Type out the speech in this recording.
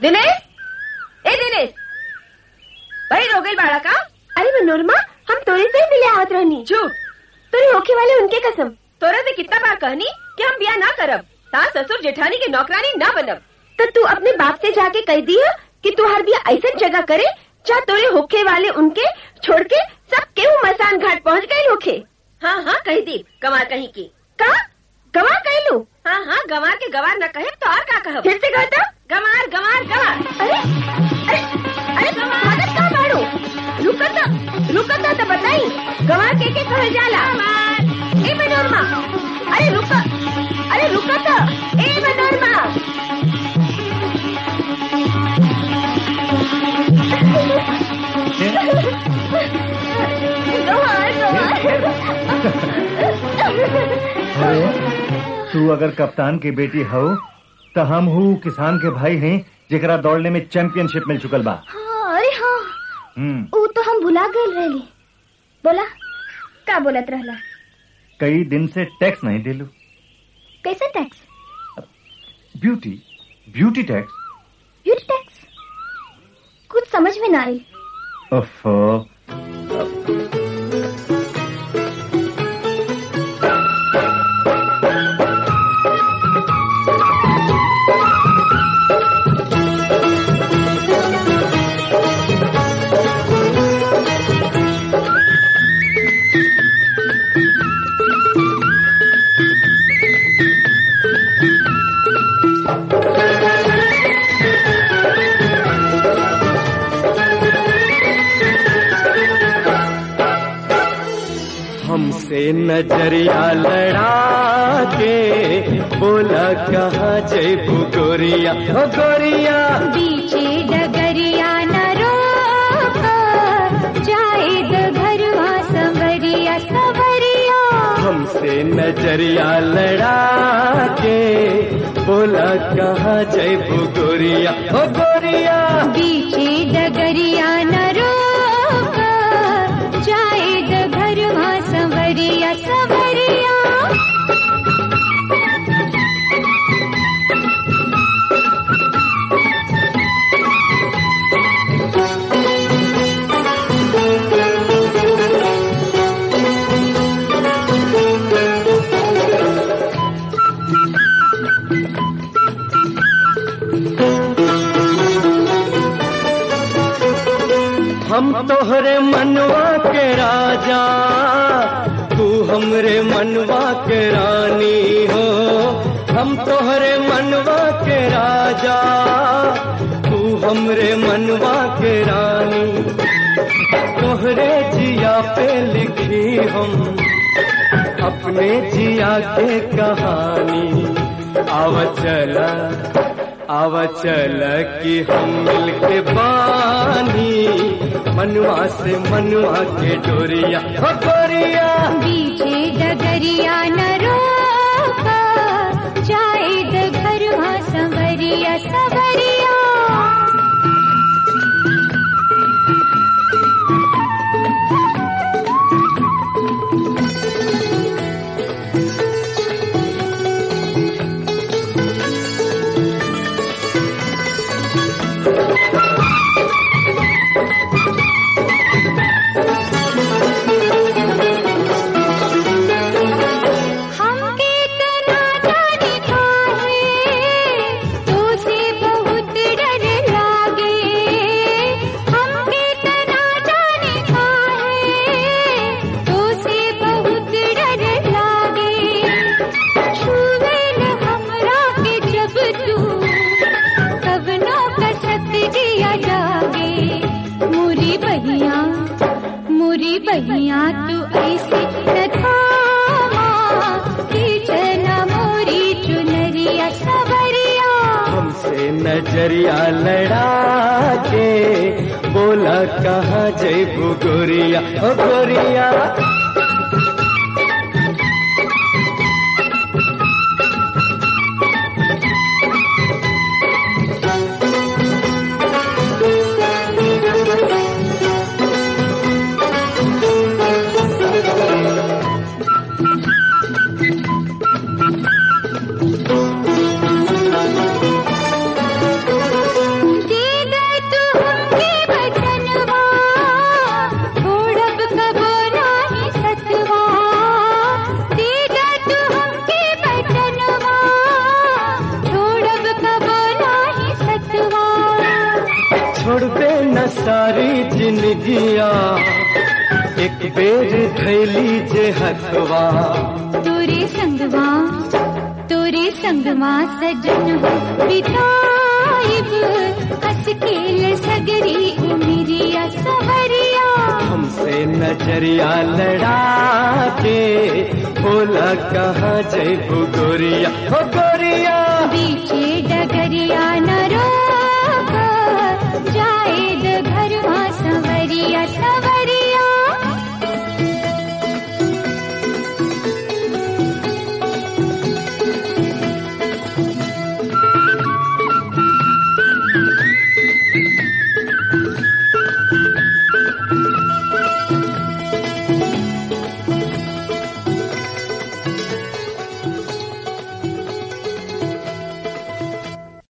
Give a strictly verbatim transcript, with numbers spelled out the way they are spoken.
दिनेश, ए दिनेश, भाई रोगेल बाड़ा का? अरे मनोरमा, हम तोरे से ही मिले आवत रहनी। झूठ। तोरे होके वाले उनके कसम। तोरे से कितना बार कहनी कि हम ब्याह ना करब, सास ससुर जेठानी के नौकरानी ना बनब। तो तू अपने बाप से जाके कह दिया कि तू हर ब्याह ऐसा जगह करे जहाँ तोरे होके वाले उनके छोड़ के सब केहू मसान घाट पहुँच गए होके। हाँ हाँ कही दी, गंवार कहीं की। का गंवार कह लू? हाँ हाँ गंवार के गंवार न कहे तो और का कहब? फिर से कहता गंवार गंवार गंवार। अरे अरे अरे भागत कहाँ बाड़ू? रुकता रुकता तो बताई गंवार के के कहे जाला? ए मनोरमा, अरे रुका, अरे रुकता, ए मनोरमा। अरे तू अगर कप्तान की बेटी हो तो हम हूँ किसान के भाई हैं जेकरा दौड़ने में चैंपियनशिप मिल चुकल बा। हाँ, अरे हाँ हम्म वो तो हम भुला गए रहली। बोला का बोलत रहला? कई दिन से टैक्स नहीं दिलू। कैसे tax? Beauty beauty tax. Beauty tax कुछ समझ में ना आई। ओफो, हमसे नजरिया लड़ा के बोला कहाँ जयबू गोरिया, ओ गोरिया। बीचे डगरिया न रोक, जाए घरवा संवरिया संवरिया। हमसे नजरिया लड़ा के बोला कहाँ जयबू गोरिया, ओ गोरिया। बीचे डगरिया न रोक, जाए घरवा संवरिया संवरिया। हम तोहरे मनवा के राजा, तू हमरे मनवा के रानी हो। हम तोहरे मनवा के राजा, तू हमरे मनवा के रानी। तोहरे जिया पे लिखी हम अपने जिया के कहानी। आव चला आव चल कि हम मिलके बानी मनवा से मनवा के डोरिया, हो गोरिया। बीचे डगरिया न रोक, जाए घरवा संवरिया संवरिया। बहिया तू ऐसे न थामा, खींचना मोरी चुनरिया सवरिया। हमसे नजरिया लड़ा के बोला कहाँ जयबू गोरिया, ओ गोरिया। छोड़ दे न सारी जिंदगिया एक बेर धैली जे हथवा तोरे संगवा तोरे संगवा सजन हो बिताइब हंस खेल सगरी उमिरिया सवरिया हमसे नजरिया लड़ा के बोला कहाँ जैबू गोरिया हो